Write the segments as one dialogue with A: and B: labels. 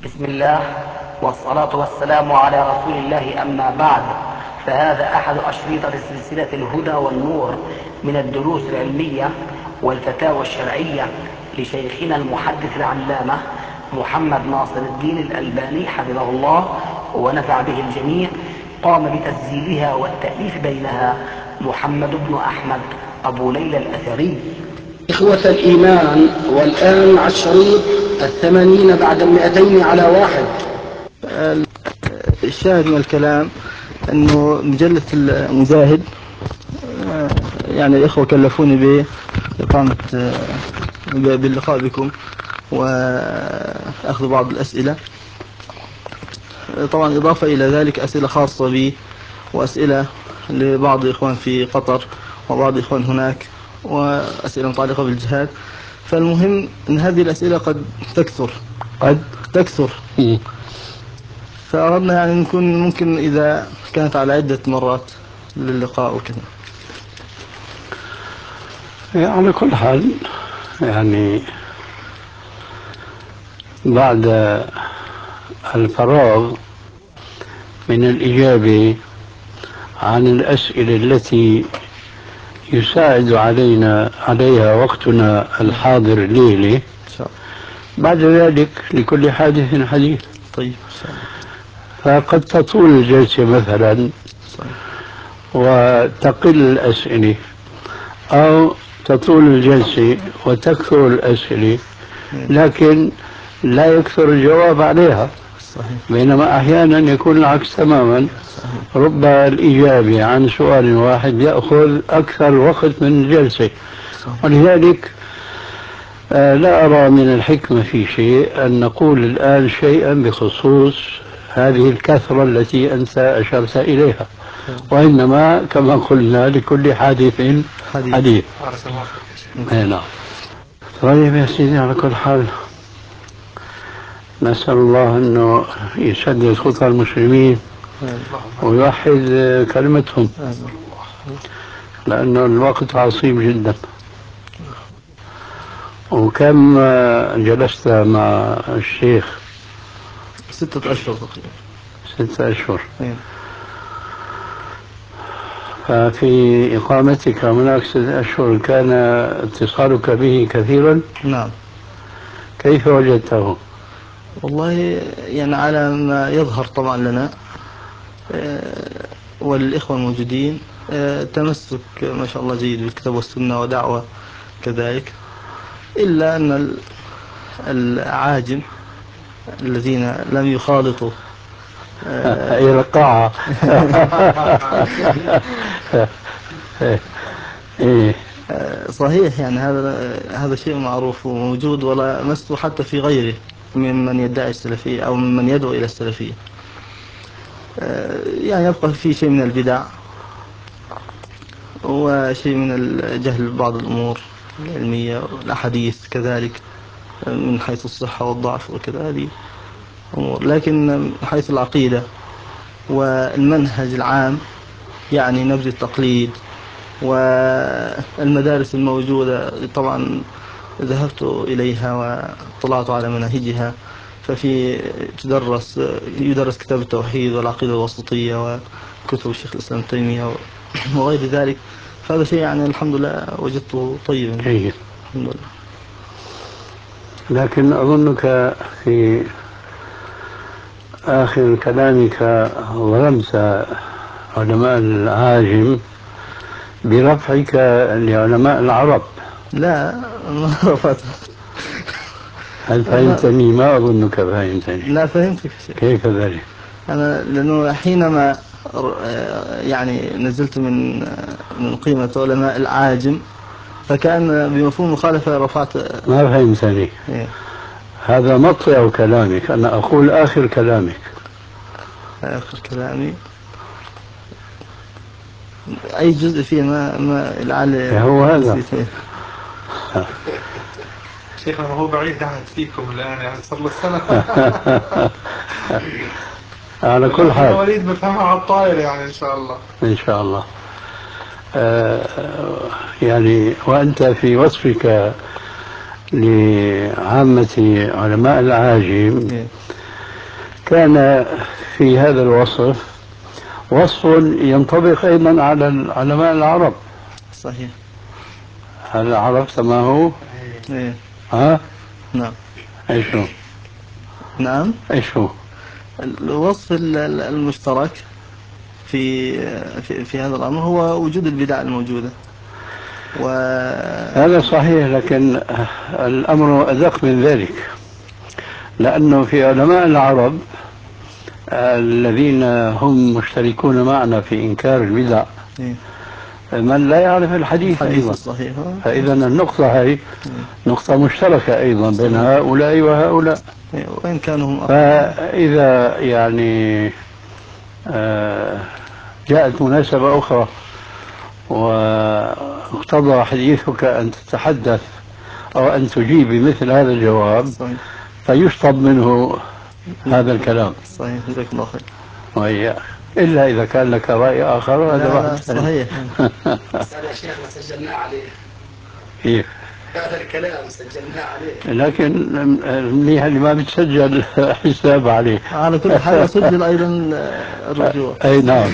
A: بسم الله والصلاة والسلام على رسول الله، أما بعد، فهذا أحد أشرطة سلسلة الهدى والنور من الدروس العلمية والفتاوى الشرعية لشيخنا المحدث العلامة محمد ناصر الدين الألباني حفظه الله ونفع به الجميع. قام بتسجيلها والتأليف بينها محمد بن أحمد أبو ليلى الأثري.
B: إخوة الإيمان، والآن على الشريط 80 بعد 200 على واحد.
C: الشاهد من الكلام أنه مجلة المجاهد يعني الإخوة كلفوني بإقامة باللقاء بكم وأخذ بعض الأسئلة، طبعا إضافة إلى ذلك أسئلة خاصة بي وأسئلة لبعض الإخوان في قطر وبعض الإخوان هناك وأسئلة متعلقة بالجهاد. فالمهم أن هذه الأسئلة قد تكثر فأردنا يعني نكون ممكن إذا كانت على عدة مرات للقاء وكذا.
D: على كل حال يعني بعد الفراغ من الإجابة عن الأسئلة التي يساعد عليها وقتنا الحاضر الليلة، بعد ذلك لكل حادث حديث.
C: طيب،
D: فقد تطول الجلسة مثلا وتقل الأسئلة، أو تطول الجلسة وتكثر الأسئلة لكن لا يكثر الجواب عليها. بينما أحيانا يكون العكس تماما، رب الإجابة عن سؤال واحد يأخذ أكثر وقت من الجلسة. ولذلك لا أرى من الحكمة في شيء أن نقول الآن شيئا بخصوص هذه الكثرة التي أنت أشرت إليها، وإنما كما قلنا لكل حادث حديث. نعم. طيب يا سيدي، على كل حال نسأل الله أنه يسدد خطى المسلمين ويوحد كلمتهم، لأنه الوقت عصيب جدا. وكم جلست مع الشيخ؟
C: 6 أشهر تقريبا.
D: 6 أشهر. ففي إقامتك هناك 6 أشهر كان اتصالك به كثيرا؟
C: نعم.
D: كيف وجدته؟
C: والله يعني على ما يظهر طبعا لنا والإخوة الموجودين تمسك ما شاء الله جيد بالكتاب والسنة ودعوة كذلك، إلا أن العاجم الذين لم يخالطوا
D: إلى القاعة
C: صحيح، يعني هذا شيء معروف وموجود ولا مسه حتى في غيره ممن يدعي السلفية أو ممن يدعو إلى السلفية. يعني يبقى في شيء من البدع وشيء من الجهل ببعض الأمور العلمية والأحاديث كذلك من حيث الصحة والضعف وكذا، هذه أمور. لكن من حيث العقيدة والمنهج العام يعني نبذ التقليد والمدارس الموجودة طبعا ذهبت إليها واطلعت على مناهجها. ففي يدرس كتاب التوحيد والعقيدة الوسطية وكتب الشيخ الإسلام تيمية وغير ذلك. فهذا شيء يعني الحمد لله وجدته طيبا
D: جيد.
C: الحمد لله.
D: لكن أظنك في آخر كلامك ظلمت علماء العاجم برفعك لعلماء العرب.
C: لا، ما رفعت.
D: هل فهمتني؟ ما أظنك فهمتني.
C: لا، فهمتك.
D: كيف ذلك؟
C: أنا لأنه حينما يعني نزلت من قيمة علماء العاجم فكان بمفهوم مخالفة رفعت.
D: ما فهمتني. هذا مطلع كلامك، أنا أقول آخر كلامك.
C: آخر كلامي أي جزء فيه ما لعل
D: هو هذا.
E: شيخنا هو بعيد عهد فيكم الآن، يعني صار له سنة.
D: على كل حال
E: مواليد بفهمها على الطائر يعني إن شاء الله.
D: إن شاء الله. يعني وأنت في وصفك لعامة علماء العاجم كان في هذا الوصف وصف ينطبق أيضا على العلماء العرب.
C: صحيح.
D: هل عرفت ما هو؟
C: إيه.
D: ها؟
C: نعم.
D: ايش هو؟
C: نعم.
D: ايش هو؟
C: الوصف المشترك في هذا الأمر هو وجود البدع الموجودة.
D: هذا صحيح، لكن الأمر أدق من ذلك، لأنه في علماء العرب الذين هم مشتركون معنا في إنكار البدع من لا يعرف الحديث أيضا.
C: الصحيح.
D: فإذا النقطة هي نقطة مشتركة أيضا بين هؤلاء وهؤلاء،
C: وإن كانوا هم
D: فإذا يعني جاءت مناسبة أخرى واقتضى حديثك أن تتحدث أو أن تجيب بمثل هذا الجواب،
C: صحيح.
D: فيشطب منه هذا الكلام.
C: صحيح. جزاك الله خير.
D: وإياك، إلا إذا كان لك رأي آخر هذا واحد
C: صحيح.
A: هذا شيخنا سجلناه عليه.
D: كيف؟
A: هذا الكلام سجلناه عليه.
D: لكن منيح اللي ما بتسجل حساب عليه.
C: على كل حال سجل أيضا الرجوع.
D: أي نعم.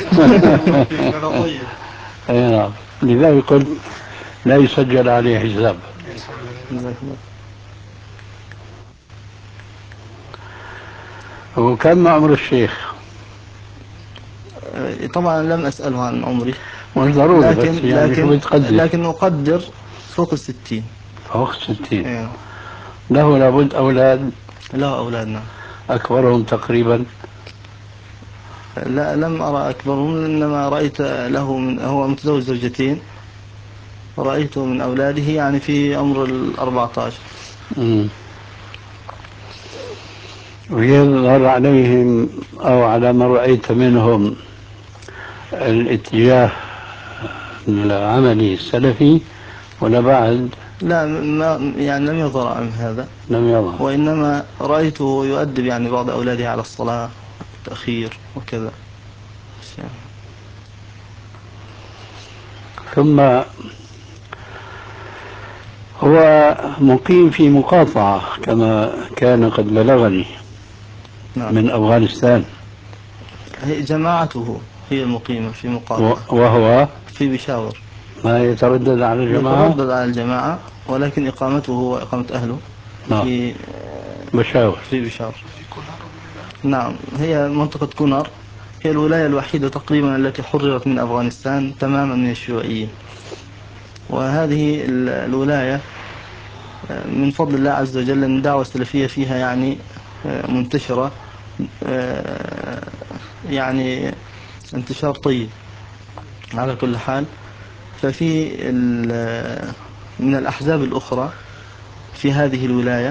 D: أي نعم، لذلك قلت لا يسجل عليه حساب. وكم عمر الشيخ؟
C: طبعا لم أسأله عن عمري،
D: مش ضروري،
C: لكن
D: بس يعني شو بتقدر؟
C: لكن أقدر فوق 60.
D: فوق 60.
C: إيه.
D: له لابد أولاد؟
C: له أولاد، نعم.
D: أكبرهم تقريبا؟
C: لا، لم أرى أكبرهم، إنما رأيت له هو متزوج زوجتين، رأيته من أولاده يعني في عمر 14.
D: ويظهر عليهم أو على ما رأيت منهم الاتجاه العملي السلفي ولا بعد؟
C: لا، ما يعني لم يظهر عن هذا.
D: لم يظهر.
C: وإنما رأيته يؤدب يعني بعض أولاده على الصلاة والتأخير وكذا.
D: ثم هو مقيم في مقاطعة كما كان قد بلغني. نعم. من أفغانستان.
C: هي جماعته هي المقيمة في مقاطعة،
D: وهو
C: في بشاور.
D: ما يتردد على الجماعة؟
C: يتردد على الجماعة، ولكن إقامته وإقامة أهله في
D: بشاور.
C: في بشاور. نعم. هي منطقة كونر، هي الولاية الوحيدة تقريبا التي حررت من أفغانستان تماما من الشيوعيين. وهذه الولاية من فضل الله عز وجل أن الدعوة السلفية فيها يعني منتشرة، يعني انتشار طيب على كل حال. ففي من الأحزاب الأخرى في هذه الولاية،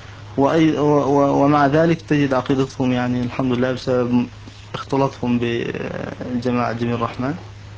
C: ومع ذلك تجد عقيدتهم يعني الحمد لله بسبب اختلاطهم بالجماعة جميع الرحمن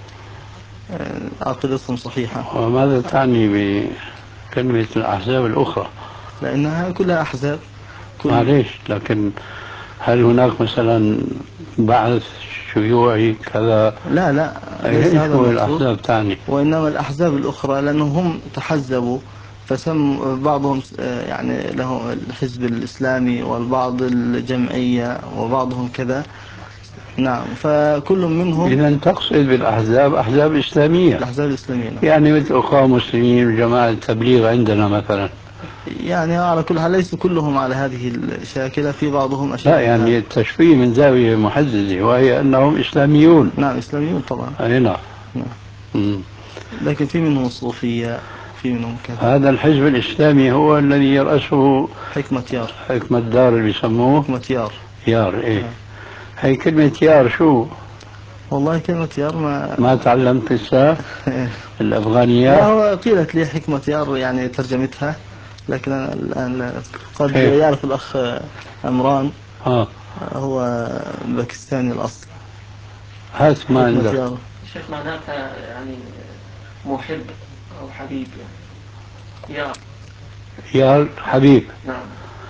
C: عقيدتهم صحيحة.
D: وماذا تعني بكلمة الأحزاب الأخرى؟
C: لأنها كلها أحزاب.
D: معليش، لكن هل هناك مثلا بعث شيوعي كذا؟
C: لا، ليس هذا
D: هو
C: المقصود.
D: الأحزاب تعني،
C: وإنما الأحزاب الأخرى لأنهم تحزبوا فسم بعضهم يعني له الحزب الإسلامي والبعض الجمعية وبعضهم كذا. نعم. فكل منهم.
D: إذا تقصد بالأحزاب أحزاب إسلامية؟
C: الأحزاب الإسلامية، نعم.
D: يعني مثل أخوان مسلمين وجماعة التبليغ عندنا مثلا.
C: يعني على كل حال ليس كلهم على هذه الشاكلة، في بعضهم أشد.
D: لا، يعني التشبيه من زاوية محددة وهي أنهم إسلاميون.
C: نعم، إسلاميون طبعا.
D: أي نعم.
C: لكن في منهم الصوفية، في منهم كذا.
D: هذا الحزب الإسلامي هو الذي يرأسه
C: حكمة يار.
D: حكمة دار اللي بيسموه
C: حكمة يار.
D: يار، إيه. هي كلمة يار شو؟
C: والله كلمة يار
D: ما تعلمت لسه الأفغانيات؟
C: لا، هو قيلت لي حكمة يار يعني ترجمتها، لكن أنا الآن قد يعرف الأخ عمران. هو باكستاني الأصل.
D: هات ما عندك.
A: شيخ معناتها يعني محب أو حبيب يعني.
D: يار حبيب.
A: نعم.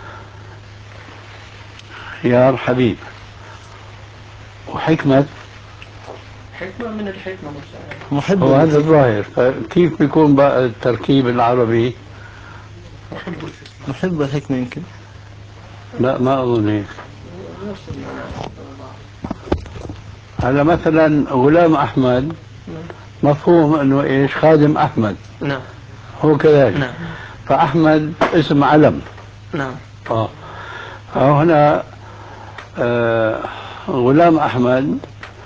D: يار حبيب. وحكمة
A: من الحكمة
C: محب.
D: هو هذا الظاهر. فكيف بيكون بقى التركيب العربي؟
C: محب الحكمة يمكن.
D: لا، ما أظن هيك. هذا مثلا غلام أحمد مفهوم أنه إيش خادم أحمد.
C: نعم.
D: هو كذلك.
C: نعم.
D: فأحمد اسم علم.
C: نعم.
D: هنا غلام أحمد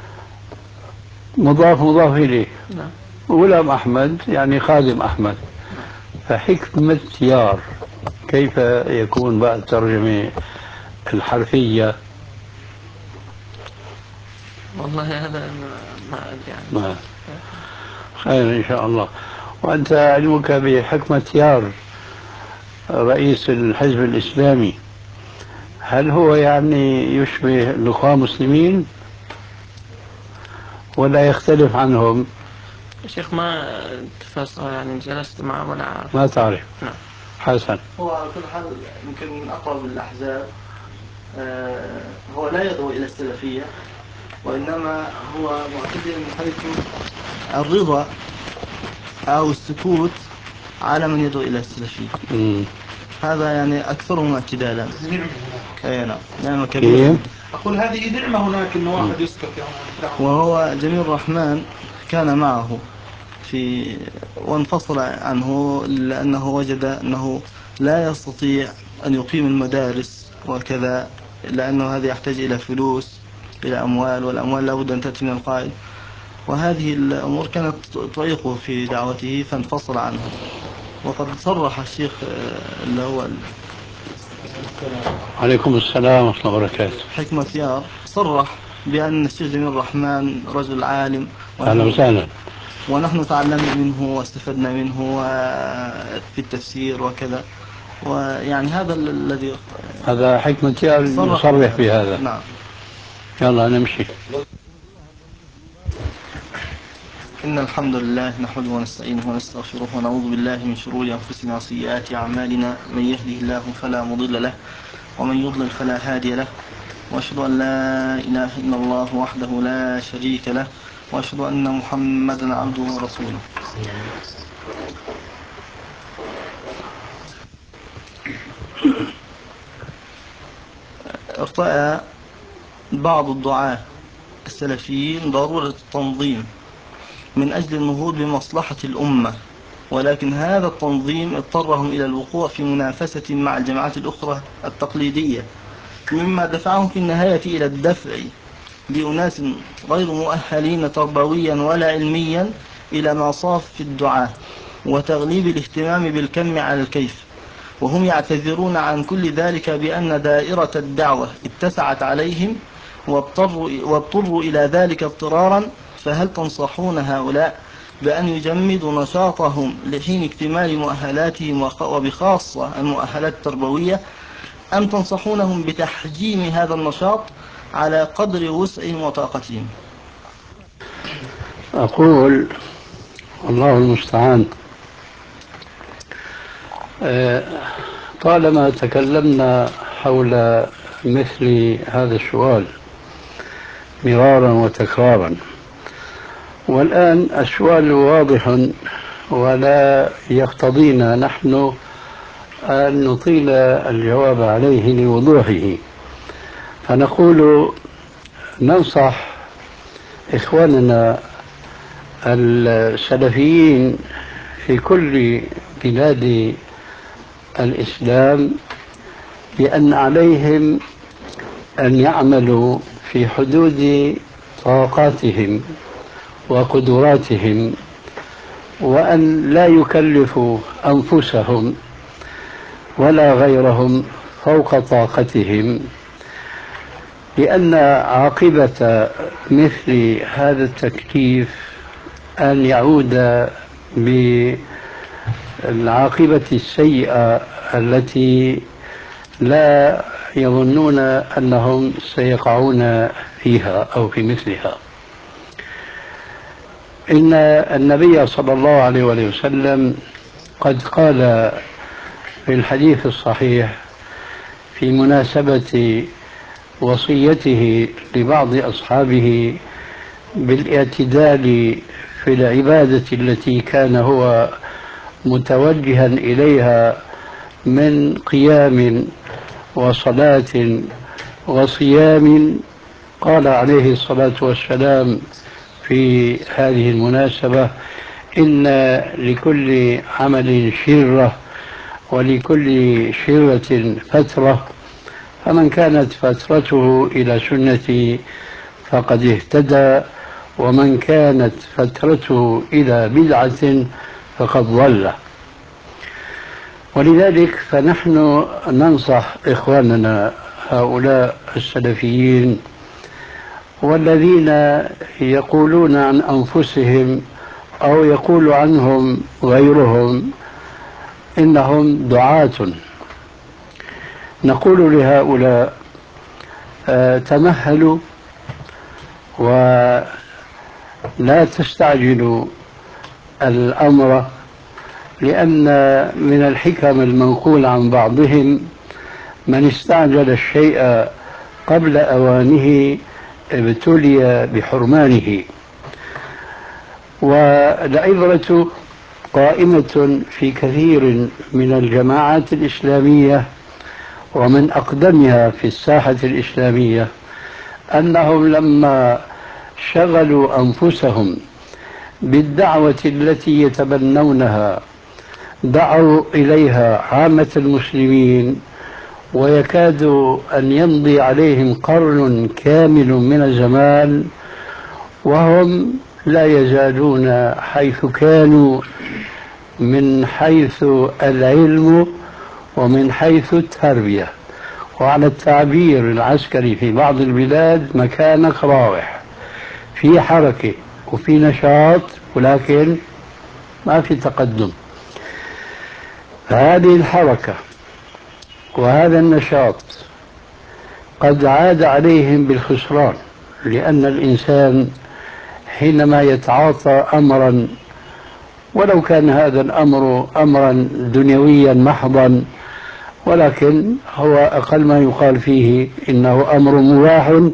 D: مضاف إليه.
C: نعم.
D: غلام أحمد يعني خادم أحمد. فحكمة يار كيف يكون بعد الترجمة الحرفية؟
C: والله هذا ما يعني
D: خير إن شاء الله. وأنت علمك بحكمة يار رئيس الحزب الإسلامي، هل هو يعني يشبه الأخوة المسلمين ولا يختلف عنهم؟
C: شيخ ما يعني جلست معه ولا عارف.
D: ما تعرف.
C: نعم.
D: حسن.
C: هو على كل حال يمكن من أقرب الأحزاب. هو لا يدعو إلى السلفية، وإنما هو معتدل من حيث الرضا أو السكوت على من يدعو إلى السلفية. هذا يعني أكثرهم اعتدالا. أي نعم، نعمة كبيرة.
E: أقول هذه نعمة هناك إنه واحد يسكت يعني.
C: وهو جميل الرحمن كان معه وانفصل عنه لأنه وجد أنه لا يستطيع أن يقيم المدارس وكذا، لأنه هذا يحتاج إلى فلوس، إلى أموال، والأموال لابد أن تأتي من القائد، وهذه الأمور كانت تعيقه في دعوته فانفصل عنه. وقد صرح الشيخ اللي هو
D: عليكم السلام ورحمة الله وبركاته
C: حكمة يار، صرح بأن الشيخ جميل الرحمن رجل عالم،
D: أهلا وسهلا،
C: ونحن تعلمنا منه واستفدنا منه في التفسير وكذا، ويعني هذا الذي
D: هذا حكمة يار يصرح بهذا.
C: نعم.
D: يلا نمشي.
C: إن الحمد لله نحمده ونستعينه ونستغفره ونعوذ بالله من شرور أنفسنا وسيئات أعمالنا، من يهده الله فلا مضل له ومن يضلل فلا هادي له، وأشهد أن لا إله إلا الله وحده لا شريك له، وأشهد أن محمدا عبده ورسوله. ارتأى بعض الدعاة السلفيين ضرورة التنظيم من أجل النهوض بمصلحة الأمة، ولكن هذا التنظيم اضطرهم إلى الوقوع في منافسة مع الجماعات الأخرى التقليدية، مما دفعهم في النهاية إلى الدفع لأناس غير مؤهلين تربويا ولا علميا إلى مصاف الدعاة، وتغليب الاهتمام بالكم على الكيف، وهم يعتذرون عن كل ذلك بأن دائرة الدعوة اتسعت عليهم واضطروا إلى ذلك اضطرارا. فهل تنصحون هؤلاء بأن يجمدوا نشاطهم لحين اكتمال مؤهلاتهم وبخاصة المؤهلات التربوية، أم تنصحونهم بتحجيم هذا النشاط على قدر وسعهم وطاقتهم؟
D: أقول الله المستعان. طالما تكلمنا حول مثل هذا السؤال مرارا وتكرارا، والآن السؤال واضح ولا يقتضينا نحن أن نطيل الجواب عليه لوضوحه، فنقول ننصح إخواننا السلفيين في كل بلاد الإسلام بأن عليهم أن يعملوا في حدود طاقاتهم وقدراتهم، وأن لا يكلفوا أنفسهم ولا غيرهم فوق طاقتهم، لأن عاقبة مثل هذا التكليف أن يعود بالعاقبة السيئة التي لا يظنون أنهم سيقعون فيها أو في مثلها. إن النبي صلى الله عليه وسلم قد قال في الحديث الصحيح في مناسبة وصيته لبعض أصحابه بالاعتدال في العبادة التي كان هو متوجها إليها من قيام وصلاة وصيام. قال عليه الصلاة والسلام في هذه المناسبة: إن لكل عمل شرة ولكل شرة فترة، فمن كانت فترته إلى سنتي فقد اهتدى، ومن كانت فترته إلى بدعة فقد ضل. ولذلك فنحن ننصح إخواننا هؤلاء السلفيين والذين يقولون عن أنفسهم أو يقول عنهم غيرهم إنهم دعاة، نقول لهؤلاء: تمهلوا ولا تستعجلوا الأمر، لأن من الحكم المنقول عن بعضهم: من استعجل الشيء قبل أوانه ابتلي بحرمانه. والعبرة قائمة في كثير من الجماعات الإسلامية ومن أقدمها في الساحة الإسلامية، أنهم لما شغلوا أنفسهم بالدعوة التي يتبنونها دعوا إليها عامة المسلمين، ويكاد أن يمضي عليهم قرن كامل من الزمان وهم لا يزالون حيث كانوا من حيث العلم ومن حيث التربية، وعلى التعبير العسكري في بعض البلاد: مكانك راوح، في حركة وفي نشاط ولكن ما في تقدم. هذه الحركة وهذا النشاط قد عاد عليهم بالخسران، لأن الإنسان حينما يتعاطى أمرا ولو كان هذا الأمر أمرا دنيويا محضا، ولكن هو أقل ما يقال فيه إنه أمر مباح،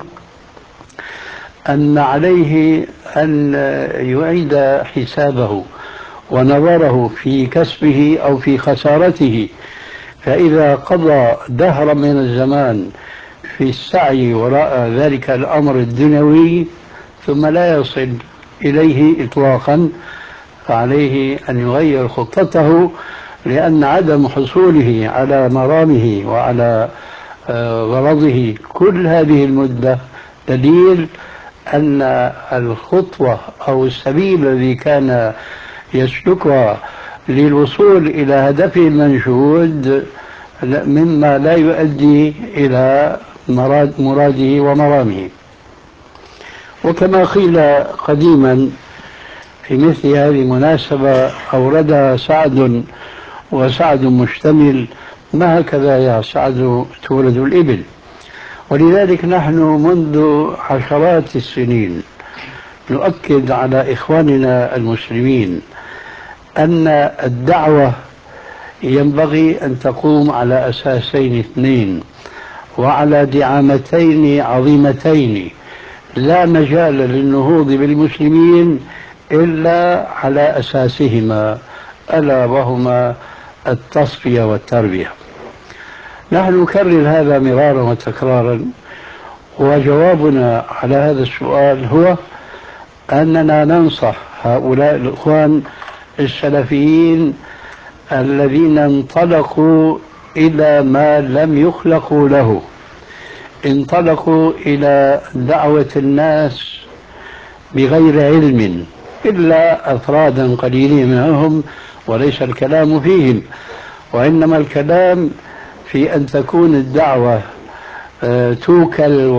D: أن عليه أن يعيد حسابه ونظره في كسبه أو في خسارته. فإذا قضى دهرا من الزمان في السعي وراء ذلك الأمر الدنيوي ثم لا يصل إليه إطلاقا، فعليه أن يغير خطته، لأن عدم حصوله على مرامه وعلى غرضه كل هذه المدة دليل أن الخطوة أو السبيل الذي كان يسلكها للوصول إلى هدفه المنشود مما لا يؤدي إلى مراده ومرامه. وكما قيل قديما في مثل هذه المناسبة أوردها سعد، وسعد مشتمل: ما هكذا يا سعد تولد الإبل. ولذلك نحن منذ عشرات السنين نؤكد على إخواننا المسلمين أن الدعوة ينبغي أن تقوم على أساسين اثنين وعلى دعامتين عظيمتين لا مجال للنهوض بالمسلمين إلا على أساسهما، ألا وهما التصفية والتربية. نحن نكرر هذا مرارا وتكرارا، وجوابنا على هذا السؤال هو أننا ننصح هؤلاء الإخوان السلفيين الذين انطلقوا إلى ما لم يخلقوا له، انطلقوا إلى دعوة الناس بغير علم إلا أفرادا قليلين منهم، وليس الكلام فيهم، وإنما الكلام في أن تكون الدعوة توكل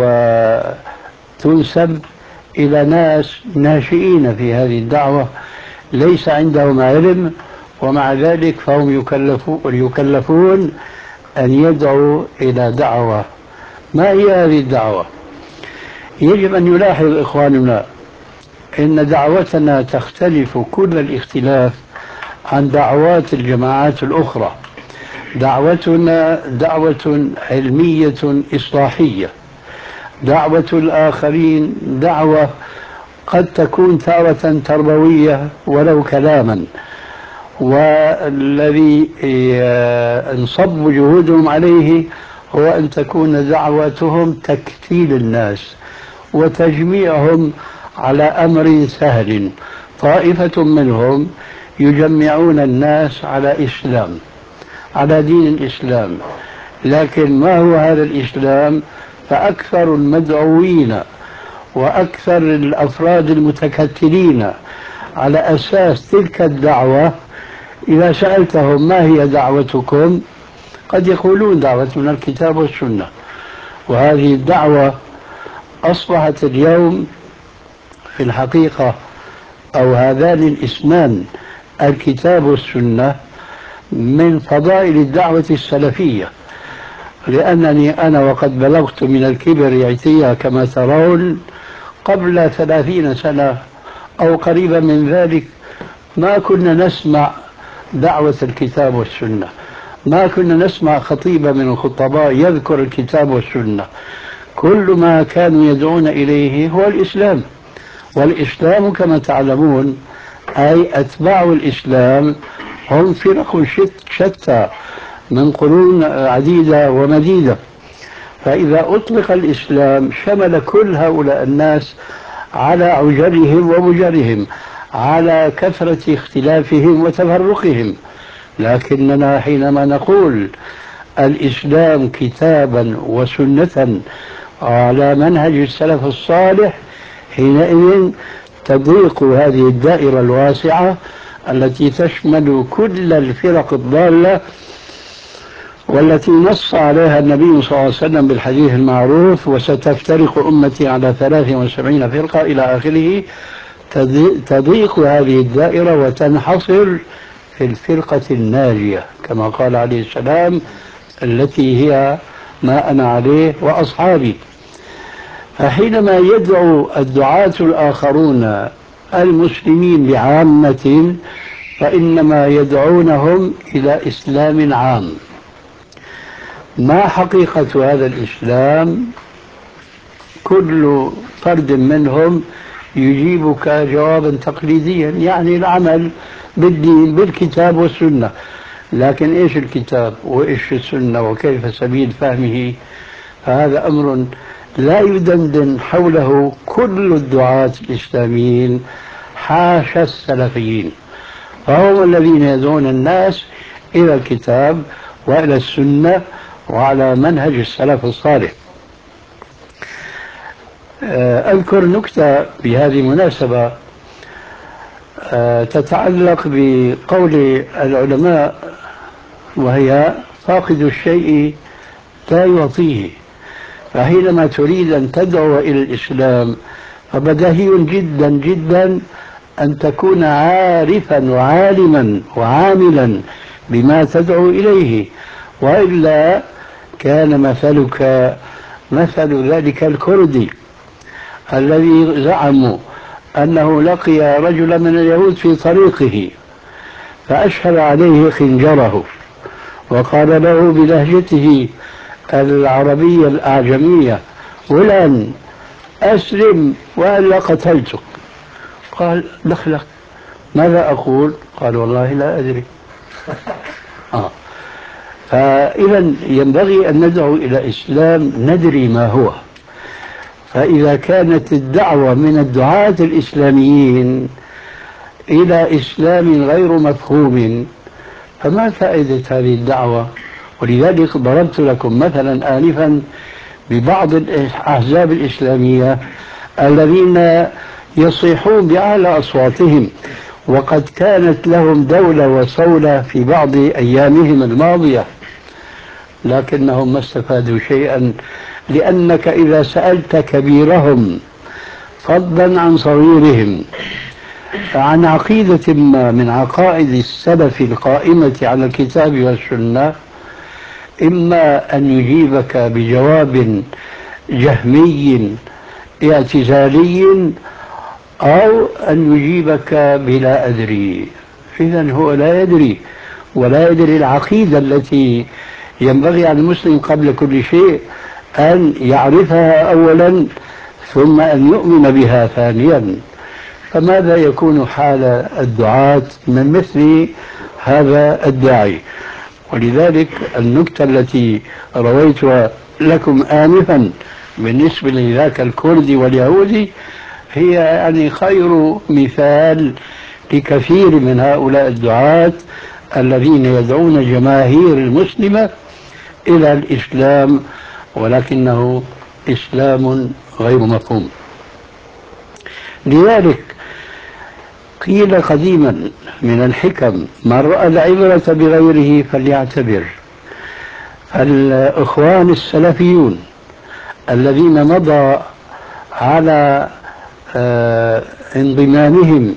D: وتنسب إلى ناس ناشئين في هذه الدعوة ليس عندهم علم، ومع ذلك فهم يكلفون أن يدعوا إلى دعوة. ما هي هذه الدعوة؟ يجب أن يلاحظ إخواننا إن دعوتنا تختلف كل الاختلاف عن دعوات الجماعات الأخرى. دعوتنا دعوة علمية إصلاحية، دعوة الآخرين دعوة قد تكون تارة تربوية ولو كلاما، والذي انصب جهودهم عليه هو أن تكون دعوتهم تكتيل الناس وتجميعهم على أمر سهل. طائفة منهم يجمعون الناس على إسلام، على دين الإسلام، لكن ما هو هذا الإسلام؟ فأكثر المدعوين وأكثر الأفراد المتكتلين على أساس تلك الدعوة إذا سألتهم ما هي دعوتكم قد يقولون دعوتنا الكتاب والسنة. وهذه الدعوة أصبحت اليوم في الحقيقة، أو هذان الاسمان الكتاب والسنة، من فضائل الدعوة السلفية، لأنني أنا وقد بلغت من الكبر عتيا كما ترون قبل 30 سنة أو قريبا من ذلك ما كنا نسمع دعوة الكتاب والسنة، ما كنا نسمع خطيبا من الخطباء يذكر الكتاب والسنة. كل ما كانوا يدعون إليه هو الإسلام، والإسلام كما تعلمون أي أتباع الإسلام هم فرق شتى من قرون عديدة ومديدة. فإذا أطلق الإسلام شمل كل هؤلاء الناس على عجرهم ومجرهم، على كثرة اختلافهم وتفرقهم. لكننا حينما نقول الإسلام كتابا وسنة على منهج السلف الصالح، حينئذ تضيق هذه الدائرة الواسعة التي تشمل كل الفرق الضالة، والتي نص عليها النبي صلى الله عليه وسلم بالحديث المعروف: وستفترق أمتي على 73 فرقة إلى آخره. تضيق هذه الدائرة وتنحصر في الفرقة الناجية كما قال عليه السلام، التي هي ما أنا عليه وأصحابي. فحينما يدعو الدعاة الآخرون المسلمين بعامة فإنما يدعونهم إلى إسلام عام. ما حقيقة هذا الإسلام؟ كل فرد منهم يجيبك جوابا تقليديا، يعني العمل بالدين بالكتاب والسنة. لكن إيش الكتاب وإيش السنة وكيف سبيل فهمه؟ فهذا أمر لا يدندن حوله كل الدعاة الإسلاميين، حاشا السلفيين، فهم الذين يدعون الناس إلى الكتاب وإلى السنة وعلى منهج السلف الصالح. أذكر نكتة بهذه المناسبة تتعلق بقول العلماء، وهي: فاقد الشيء لا يعطيه. فحينما تريد أن تدعو إلى الإسلام فبديهي جدا جدا أن تكون عارفا وعالما وعاملا بما تدعو إليه، وإلا كان مثلك مثل ذلك الكردي الذي زعموا أنه لقي رجلا من اليهود في طريقه فأشهر عليه خنجره وقال له بلهجته العربية الأعجمية: فلان أسلم وإلا قتلتك. قال: دخلك، ماذا أقول؟ قال: والله لا أدري. فإذا ينبغي أن ندعو إلى إسلام ندري ما هو. فإذا كانت الدعوة من الدعاة الإسلاميين إلى إسلام غير مفهوم فما فائدة هذه الدعوة؟ ولذلك ضربت لكم مثلا آنفا ببعض الأحزاب الإسلامية الذين يصيحون بأعلى أصواتهم، وقد كانت لهم دولة وصولة في بعض أيامهم الماضية، لكنهم ما استفادوا شيئا، لأنك إذا سألت كبيرهم فضلا عن صغيرهم عن عقيدة ما من عقائد السلف القائمة على الكتاب والسنة، إما أن يجيبك بجواب جهمي اعتزالي أو أن يجيبك بلا أدري. إذن هو لا يدري ولا يدري العقيدة التي ينبغي على المسلم قبل كل شيء أن يعرفها أولا ثم أن يؤمن بها ثانيا. فماذا يكون حال الدعاة من مثل هذا الداعي؟ ولذلك النكتة التي رويتها لكم آنفا بالنسبة لذاك الكردي واليهودي هي يعني خير مثال لكثير من هؤلاء الدعاة الذين يدعون جماهير المسلمة إلى الإسلام ولكنه إسلام غير مفهوم. لذلك قيل قديما من الحكم: من رأى العبرة بغيره فليعتبر. الإخوان السلفيون الذين مضى على انضمامهم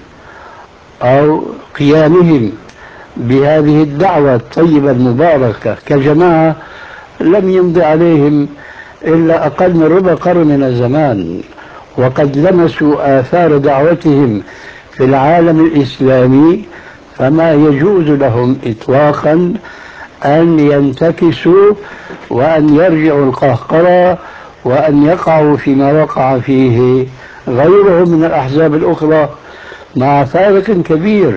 D: أو قيامهم بهذه الدعوة الطيبة المباركة كجماعة لم يمض عليهم إلا أقل من ربع قرن من الزمان، وقد لمسوا آثار دعوتهم في العالم الإسلامي، فما يجوز لهم إطلاقا أن ينتكسوا وأن يرجعوا القهقرة وأن يقعوا فيما وقع فيه غيرهم من الأحزاب الأخرى، مع فارق كبير.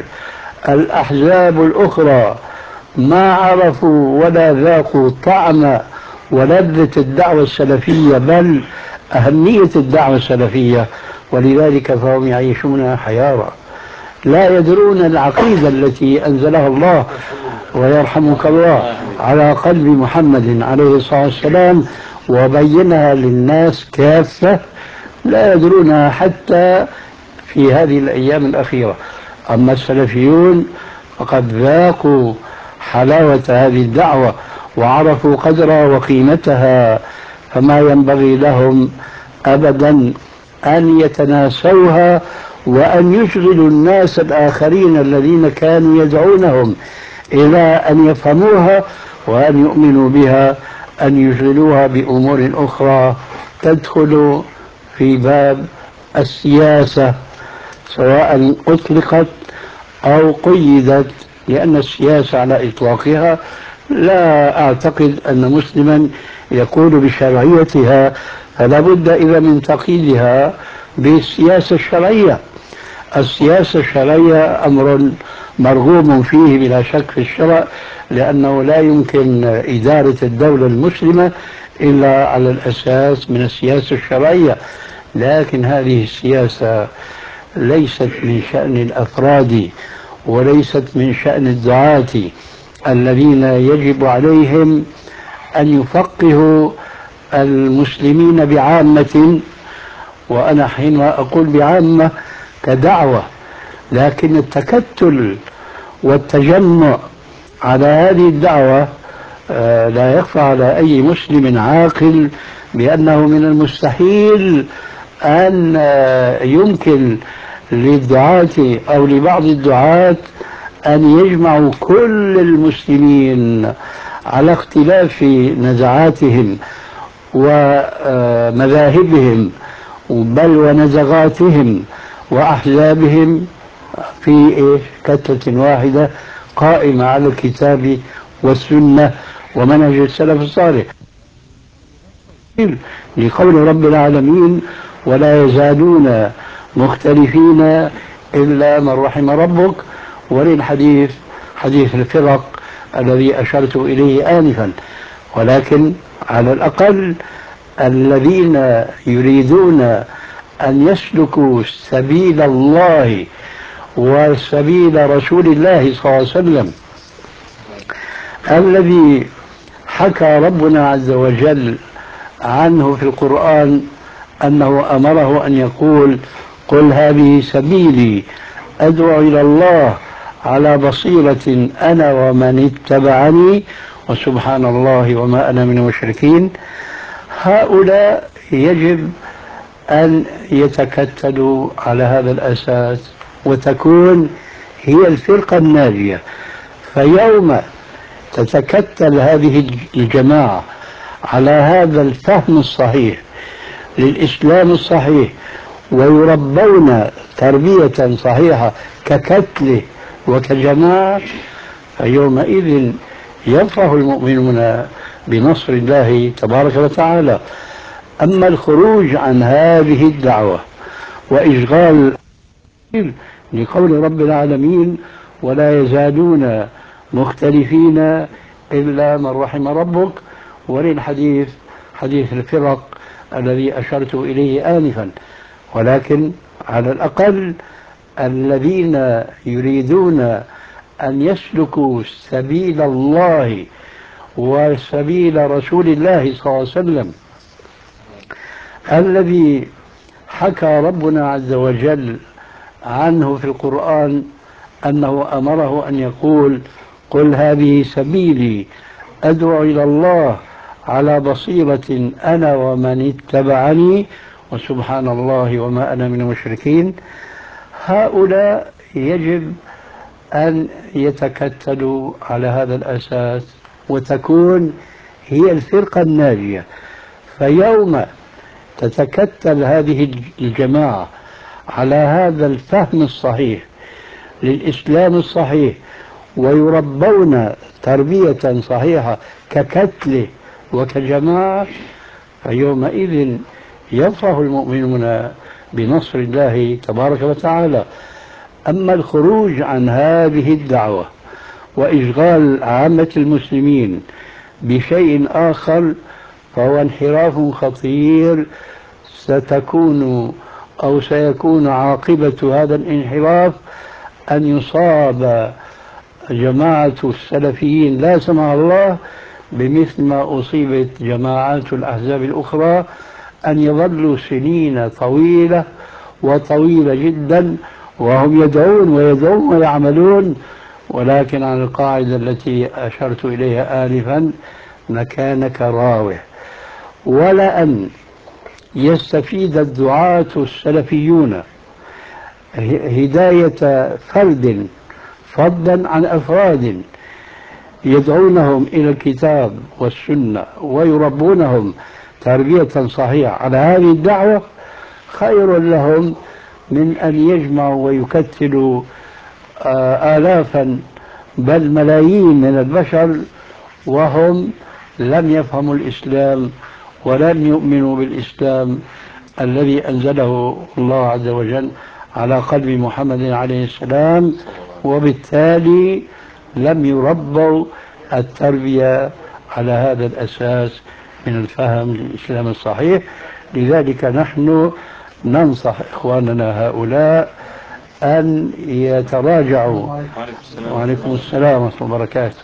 D: الأحزاب الأخرى ما عرفوا ولا ذاقوا طعم ولذة الدعوة السلفية بل أهمية الدعوة السلفية، ولذلك فهم يعيشون حيارى لا يدرون العقيدة التي أنزلها الله ويرحمك الله على قلب محمد عليه الصلاة والسلام وبينها للناس كافة، لا يدرونها حتى في هذه الأيام الأخيرة. أما السلفيون فقد ذاقوا حلاوة هذه الدعوة وعرفوا قدرها وقيمتها، فما ينبغي لهم أبدا أن يتناسوها وأن يشغلوا الناس الآخرين الذين كانوا يدعونهم إلى أن يفهموها وأن يؤمنوا بها، أن يشغلوها بأمور أخرى تدخل في باب السياسة سواء أطلقت أو قيدت، لأن السياسة على إطلاقها لا أعتقد أن مسلما يقول بشرعيتها، فلا بد إذا من تقييدها بالسياسة الشرعية. السياسة الشرعية أمر مرغوب فيه بلا شك في الشرع، لأنه لا يمكن إدارة الدولة المسلمة إلا على الأساس من السياسة الشرعية، لكن هذه السياسة ليست من شأن الأفراد وليست من شأن الدعاة الذين يجب عليهم أن يفقهوا المسلمين بعامة، وأنا حينما أقول بعامة كدعوة، لكن التكتل والتجمع على هذه الدعوة لا يخفى على أي مسلم عاقل بأنه من المستحيل أن يمكن للدعاة أو لبعض الدعاة أن يجمعوا كل المسلمين على اختلاف نزعاتهم ومذاهبهم بل ونزغاتهم وأحزابهم في كتلة واحدة قائمة على الكتاب والسنة ومنهج السلف الصالح، لقول رب العالمين: ولا يزالون مختلفين إلا من رحم ربك، وللحديث حديث الفرق الذي أشرت إليه آنفا. ولكن على الأقل الذين يريدون أن يسلكوا سبيل الله وسبيل رسول الله صلى الله عليه وسلم الذي حكى ربنا عز وجل عنه في القرآن أنه أمره أن يقول: قل هذه سبيلي أدعو إلى الله على بصيرة أنا ومن اتبعني وسبحان الله وما أنا من المشركين. هؤلاء يجب أن يتكتلوا على هذا الأساس وتكون هي الفرقة الناجية. فيوم تتكتل هذه الجماعة على هذا الفهم الصحيح للإسلام الصحيح ويربون تربية صحيحة ككتله وكجماعة، فيومئذ يفرح المؤمنون بنصر الله تبارك وتعالى. أما الخروج عن هذه الدعوة وإشغال لقول رب العالمين: ولا يزالون مختلفين إلا من رحم ربك. وللحديث حديث الفرق الذي أشرت إليه آنفا. ولكن على الأقل الذين يريدون أن يسلكوا سبيل الله وسبيل رسول الله صلى الله عليه وسلم الذي حكى ربنا عز وجل عنه في القرآن أنه أمره أن يقول: قل هذه سبيلي أدعو إلى الله على بصيرة أنا ومن اتبعني وسبحان الله وما أنا من المشركين. هؤلاء يجب أن يتكتلوا على هذا الأساس وتكون هي الفرقة الناجية. فيوم تتكتل هذه الجماعة على هذا الفهم الصحيح للإسلام الصحيح ويربون تربية صحيحة ككتله وكجماعة، فيومئذ يفرح المؤمنون بنصر الله تبارك وتعالى. أما الخروج عن هذه الدعوة وإشغال عامة المسلمين بشيء آخر فهو انحراف خطير. سيكون عاقبة هذا الانحراف أن يصاب جماعة السلفيين لا سمح الله بمثل ما أصيبت جماعات الأحزاب الأخرى، أن يظلوا سنين طويلة وطويلة جدا وهم يدعون ويعملون، ولكن عن القاعدة التي أشرت إليها آنفا: مكانك راوح. ولا أن يستفيد الدعاة السلفيون هداية فرد فضلا عن أفراد يدعونهم إلى الكتاب والسنة ويربونهم تربية صحيحة على هذه الدعوة خير لهم من أن يجمعوا ويكتلوا آلافا بل ملايين من البشر وهم لم يفهموا الإسلام ولم يؤمنوا بالإسلام الذي أنزله الله عز وجل على قلب محمد عليه السلام، وبالتالي لم يربوا التربية على هذا الأساس من الفهم للإسلام الصحيح. لذلك نحن ننصح إخواننا هؤلاء أن يتراجعوا وعليكم السلام ورحمة الله وبركاته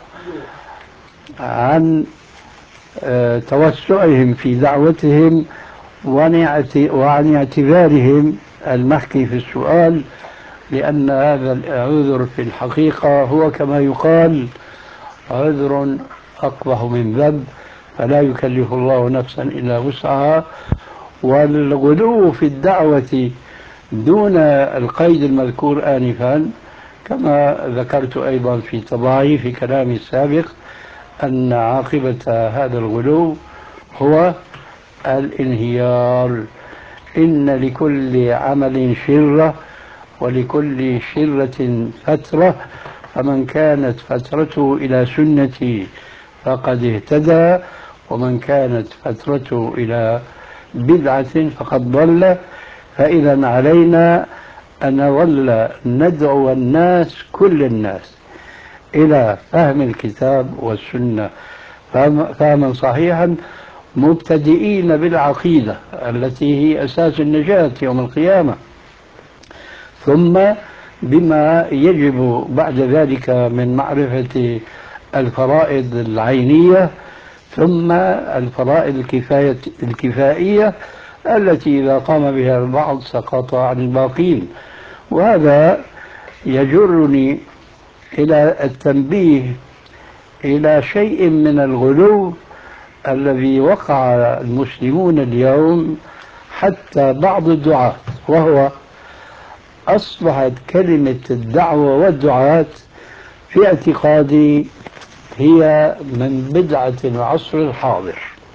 D: عن توسعهم في دعوتهم وعن اعتبارهم المحكي في السؤال، لأن هذا العذر في الحقيقة هو كما يقال عذر أقبح من ذنب، فلا يكلف الله نفسا إلا وسعها. والغلو في الدعوة دون القيد المذكور آنفا كما ذكرت أيضا في طباعي في كلامي السابق أن عاقبة هذا الغلو هو الانهيار. إن لكل عمل شرة ولكل شرة فترة، فمن كانت فترته إلى سنتي فقد اهتدى ومن كانت فترته إلى بدعة فقد ضل. فإذا علينا أن نظل ندعو الناس كل الناس إلى فهم الكتاب والسنة فهما صحيحا، مبتدئين بالعقيدة التي هي أساس النجاة يوم القيامة، ثم بما يجب بعد ذلك من معرفة الفرائض العينية، ثم الفرائض الكفائية التي إذا قام بها البعض سقط عن الباقين. وهذا يجرني إلى التنبيه إلى شيء من الغلو الذي وقع المسلمون اليوم حتى بعض الدعاة، وهو أصبحت كلمة الدعوة والدعاة في اعتقادي هي من بدعة العصر الحاضر،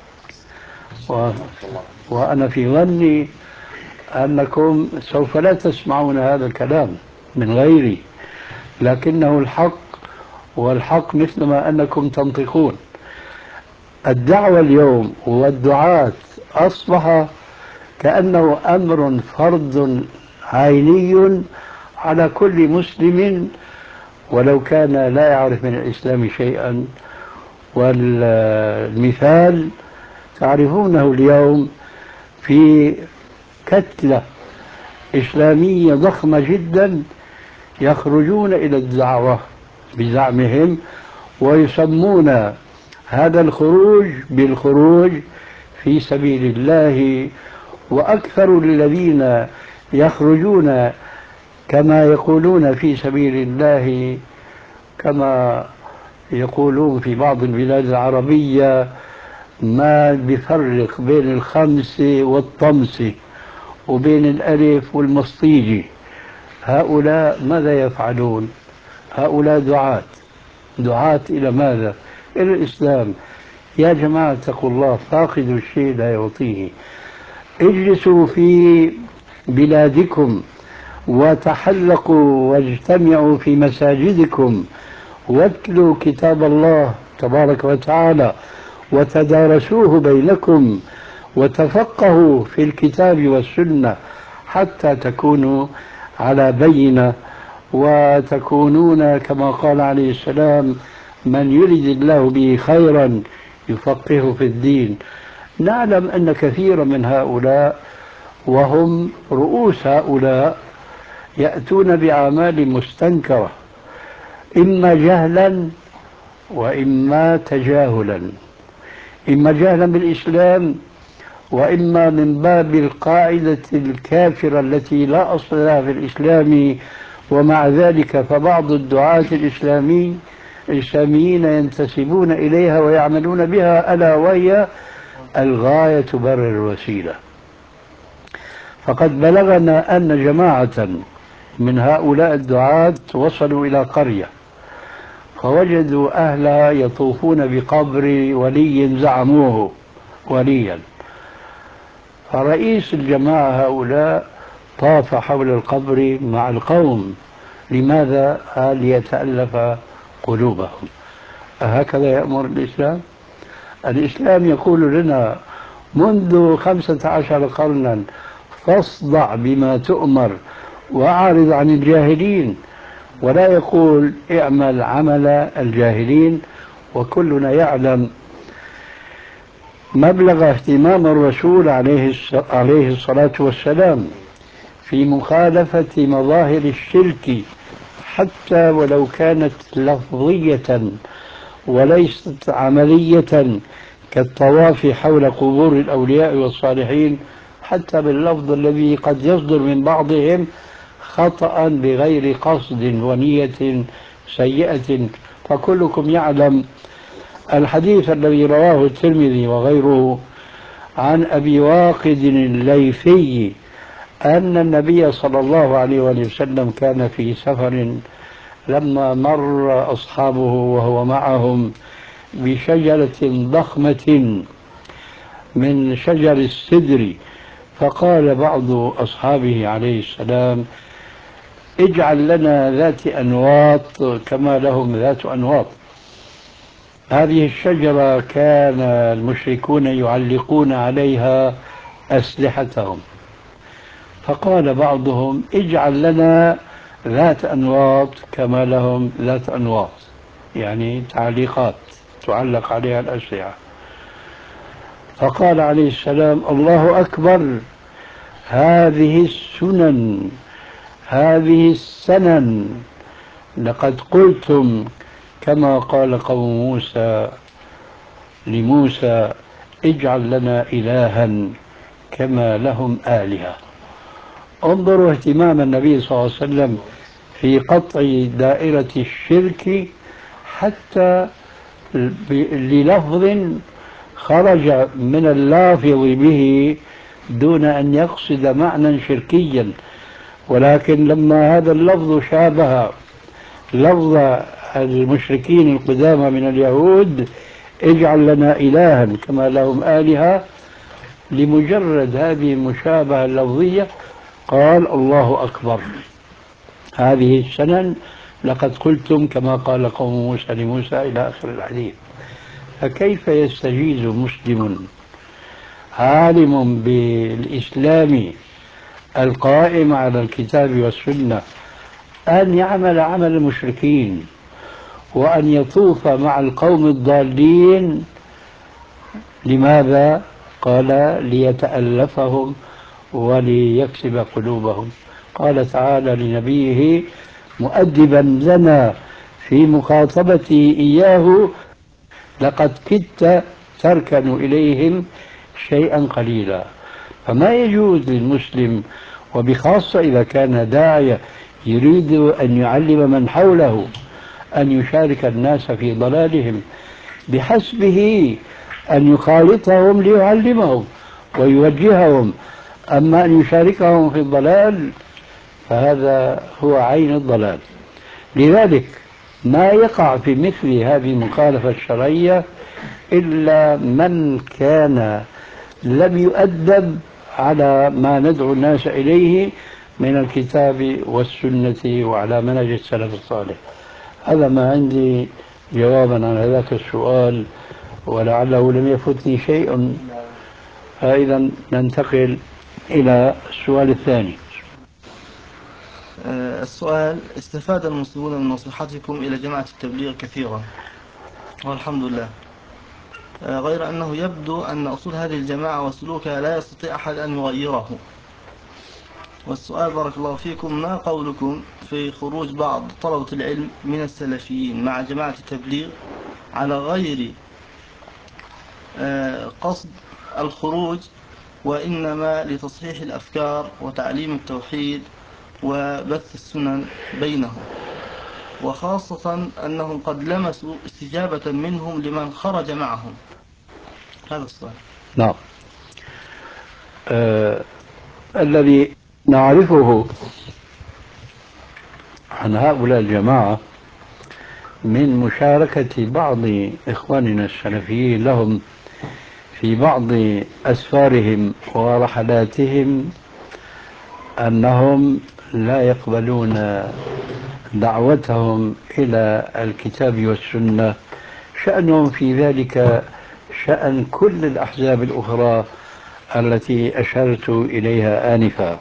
D: وأنا في ظني أنكم سوف لا تسمعون هذا الكلام من غيري، لكنه الحق، والحق مثل ما أنكم تنطقون. الدعوة اليوم والدعاة أصبح كأنه أمر فرض عيني على كل مسلم ولو كان لا يعرف من الإسلام شيئا والمثال تعرفونه اليوم في كتلة إسلامية ضخمة جدا يخرجون إلى الدعوة بزعمهم، ويسمون هذا الخروج بالخروج في سبيل الله. وأكثر الذين يخرجون كما يقولون في سبيل الله كما يقولون في بعض البلاد العربية ما بيفرق بين الخمس والطمس وبين الألف والمصطيجي. هؤلاء ماذا يفعلون؟ هؤلاء دعاة إلى ماذا؟ إلى الإسلام. يا جماعة اتقوا الله، فاقد الشيء لا يعطيه. اجلسوا في بلادكم وتحلقوا واجتمعوا في مساجدكم واتلوا كتاب الله تبارك وتعالى وتدارسوه بينكم وتفقهوا في الكتاب والسنة حتى تكونوا على بينة وتكونون كما قال عليه السلام: من يرد الله به خيرا يفقهه في الدين. نعلم أن كثيرا من هؤلاء وهم رؤوس هؤلاء يأتون بأعمال مستنكرة، إما جهلا وإما تجاهلا، إما جهلا بالإسلام وإما من باب القاعدة الكافرة التي لا أصل لها في الإسلام. ومع ذلك فبعض الدعاة الإسلاميين ينتسبون إليها ويعملون بها، ألا وهي الغاية تبرر الوسيلة. فقد بلغنا أن جماعة من هؤلاء الدعاة وصلوا إلى قرية فوجدوا أهلها يطوفون بقبر ولي زعموه وليا، فرئيس الجماعة هؤلاء طاف حول القبر مع القوم. لماذا؟ قال: ليتألف قلوبهم. أهكذا يأمر الإسلام؟ الإسلام يقول لنا منذ 15 قرنا: فاصدع بما تؤمر وأعرض عن الجاهلين، ولا يقول اعمل عمل الجاهلين. وكلنا يعلم مبلغ اهتمام الرسول عليه الصلاة والسلام في مخالفة مظاهر الشرك حتى ولو كانت لفظية وليست عملية، كالطواف حول قبور الأولياء والصالحين، حتى باللفظ الذي قد يصدر من بعضهم خطأ بغير قصد ونية سيئة. فكلكم يعلم الحديث الذي رواه الترمذي وغيره عن أبي واقد الليثي أن النبي صلى الله عليه وسلم كان في سفر، لما مر أصحابه وهو معهم بشجرة ضخمة من شجر السدر، فقال بعض أصحابه عليه السلام: اجعل لنا ذات أنواط كما لهم ذات أنواط. هذه الشجرة كان المشركون يعلقون عليها أسلحتهم، فقال بعضهم: اجعل لنا ذات أنواط كما لهم ذات أنواط، يعني تعليقات تعلق عليها الأسلحة. فقال عليه السلام: الله أكبر، هذه السنن، هذه السنن، لقد قلتم كما قال قوم موسى لموسى: اجعل لنا إلها كما لهم آلهة. انظروا اهتمام النبي صلى الله عليه وسلم في قطع دائرة الشرك حتى للفظ خرج من اللافظ به دون أن يقصد معنى شركيا، ولكن لما هذا اللفظ شابه لفظ المشركين القدامى من اليهود: اجعل لنا إلها كما لهم آلهة، لمجرد هذه المشابهة اللفظية قال: الله أكبر، هذه السنن، لقد قلتم كما قال قوم موسى لموسى، إلى آخر الحديث. فكيف يستجيز مسلم عالم بالإسلام القائم على الكتاب والسنة أن يعمل عمل المشركين وأن يطوف مع القوم الضالين. لماذا؟ قال ليتألفهم وليكسب قلوبهم. قال تعالى لنبيه مؤدبا لنا في مخاطبته إياه: لقد كدت تركن إليهم شيئا قليلا. فما يجوز للمسلم، وبخاصة إذا كان داعية يريد أن يعلم من حوله، أن يشارك الناس في ضلالهم. بحسبه أن يخالطهم ليعلمهم ويوجههم، أما أن يشاركهم في الضلال فهذا هو عين الضلال. لذلك ما يقع في مثل هذه المخالفة الشرعية إلا من كان لم يؤدب على ما ندعو الناس إليه من الكتاب والسنة وعلى منهج السلف الصالح. هذا ما عندي جوابا عن هذاك السؤال، ولعله لم يفتني شيء. فإذا ننتقل إلى السؤال الثاني.
C: السؤال: استفاد المسلمون من نصيحتكم إلى جماعة التبليغ كثيرا والحمد لله، غير أنه يبدو أن أصول هذه الجماعة وسلوكها لا يستطيع أحد أن يغيره. والسؤال بارك الله فيكم: ما قولكم في خروج بعض طلبة العلم من السلفيين مع جماعة التبليغ على غير قصد الخروج، وإنما لتصحيح الأفكار وتعليم التوحيد وبث السنن بينهم، وخاصة أنهم قد لمسوا استجابة منهم لمن خرج معهم؟ هذا السؤال.
D: نعم. الذي نعرفه عن هؤلاء الجماعة من مشاركة بعض إخواننا السلفيين لهم في بعض أسفارهم ورحلاتهم أنهم لا يقبلون دعوتهم إلى الكتاب والسنة. شأنهم في ذلك شأن كل الأحزاب الأخرى التي أشرت إليها آنفا،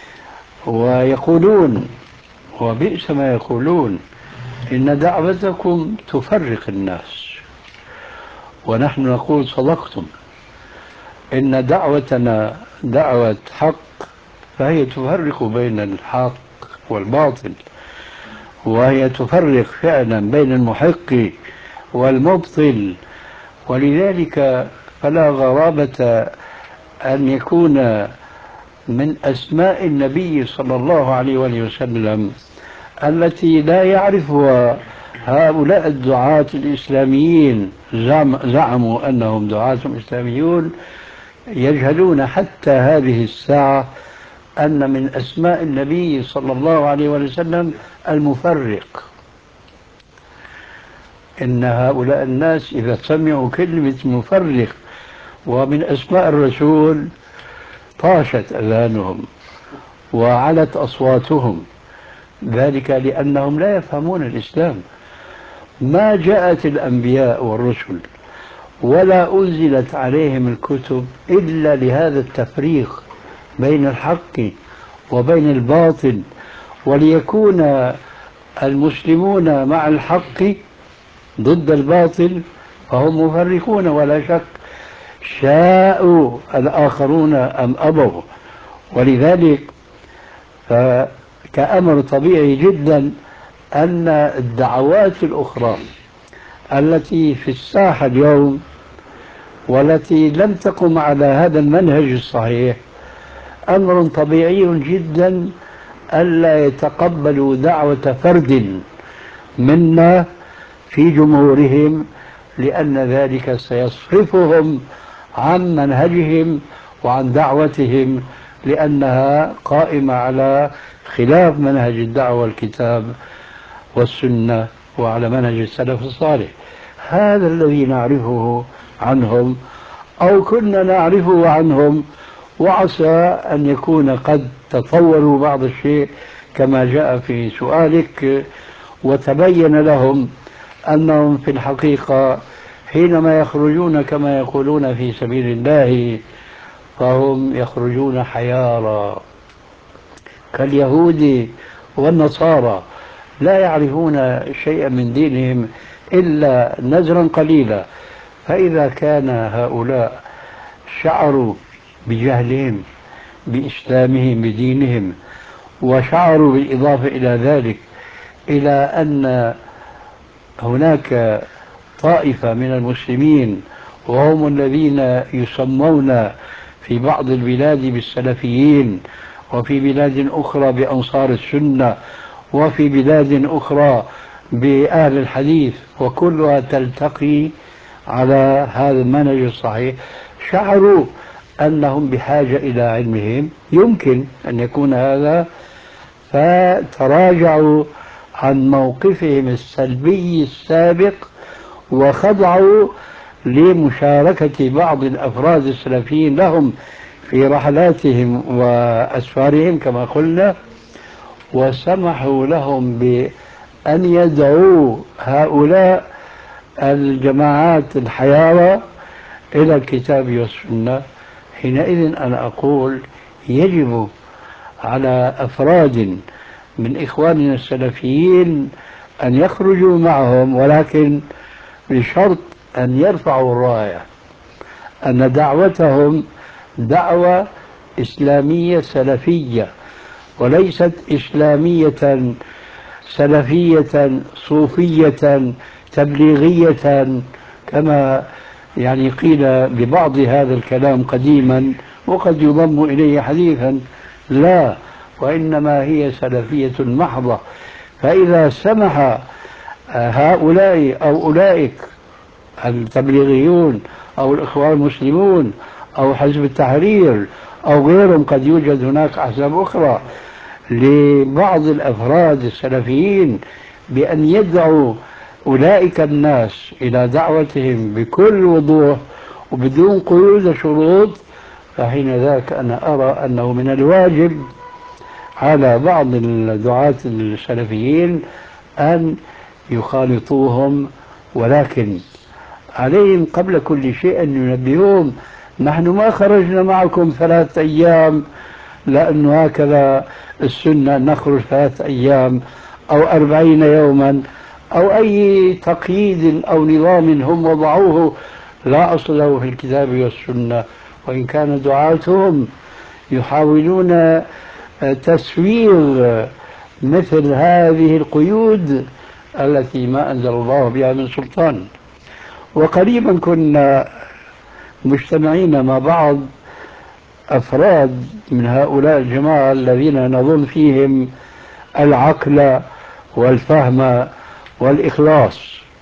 D: ويقولون وبئس ما يقولون إن دعوتكم تفرق الناس، ونحن نقول صدقتم، إن دعوتنا دعوة حق، فهي تفرق بين الحق والباطل، وهي تفرق فعلا بين المحق والمبطل. ولذلك فلا غرابة أن يكون من أسماء النبي صلى الله عليه وسلم التي لا يعرفها هؤلاء الدعاة الإسلاميين، زعموا أنهم دعاة إسلاميون، يجهلون حتى هذه الساعة أن من أسماء النبي صلى الله عليه وسلم المفرق. إن هؤلاء الناس إذا سمعوا كلمة مفرق ومن أسماء الرسول طاشت أذانهم وعلت أصواتهم، ذلك لأنهم لا يفهمون الإسلام. ما جاءت الأنبياء والرسل ولا أنزلت عليهم الكتب إلا لهذا التفريق بين الحق وبين الباطل، وليكون المسلمون مع الحق ضد الباطل، فهم مفرقون ولا شك، شاءوا الآخرون أم أبوا. ولذلك كأمر طبيعي جدا أن الدعوات الأخرى التي في الساحة اليوم والتي لم تقم على هذا المنهج الصحيح، أمر طبيعي جدا ألا يتقبلوا دعوة فرد منا في جمهورهم، لأن ذلك سيصرفهم عن منهجهم وعن دعوتهم، لأنها قائمة على خلاف منهج الدعوة والكتاب والسنة وعلى منهج السلف الصالح. هذا الذي نعرفه عنهم أو كنا نعرفه عنهم، وعسى أن يكون قد تطوروا بعض الشيء كما جاء في سؤالك، وتبين لهم أنهم في الحقيقة حينما يخرجون كما يقولون في سبيل الله فهم يخرجون حيارى كاليهود والنصارى لا يعرفون شيئا من دينهم إلا نزرا قليلا. فإذا كان هؤلاء شعروا بجهلهم بإسلامهم بدينهم، وشعروا بالإضافة إلى ذلك إلى أن هناك طائفة من المسلمين وهم الذين يسمون في بعض البلاد بالسلفيين، وفي بلاد أخرى بأنصار السنة، وفي بلاد أخرى بأهل الحديث، وكلها تلتقي على هذا المنهج الصحيح، شعروا أنهم بحاجة إلى علمهم، يمكن أن يكون هذا، فتراجعوا عن موقفهم السلبي السابق وخضعوا لمشاركة بعض الأفراد السلفيين لهم في رحلاتهم وأسفارهم كما قلنا، وسمحوا لهم بأن يدعوا هؤلاء الجماعات الحيارى إلى الكتاب والسنة. حينئذ أنا أقول يجب على أفراد من إخواننا السلفيين أن يخرجوا معهم، ولكن بشرط أن يرفعوا الراية أن دعوتهم دعوة إسلامية سلفية، وليست إسلامية سلفية صوفية تبليغية كما يعني قيل ببعض هذا الكلام قديما وقد يضم إليه حديثا. لا، وإنما هي سلفية محضة. فإذا سمح هؤلاء أو أولئك التبليغيون أو الإخوان المسلمون أو حزب التحرير أو غيرهم، قد يوجد هناك أحزاب أخرى، لبعض الأفراد السلفيين بأن يدعوا أولئك الناس إلى دعوتهم بكل وضوح وبدون قيود وشروط، فحين ذاك أنا أرى أنه من الواجب على بعض الدعاة السلفيين أن يخالطوهم، ولكن عليهم قبل كل شيء أن ينبهوهم: نحن ما خرجنا معكم 3 أيام لأنه هكذا السنة نخرج 3 أيام أو 40 يوما أو أي تقييد أو نظام هم وضعوه لا أصل له في الكتاب والسنة. وإن كان دعاتهم يحاولون تسويغ مثل هذه القيود التي ما أنزل الله بها من سلطان. وقريبا كنا مجتمعين مع بعض أفراد من هؤلاء الجماعة الذين نظن فيهم العقل والفهم والإخلاص،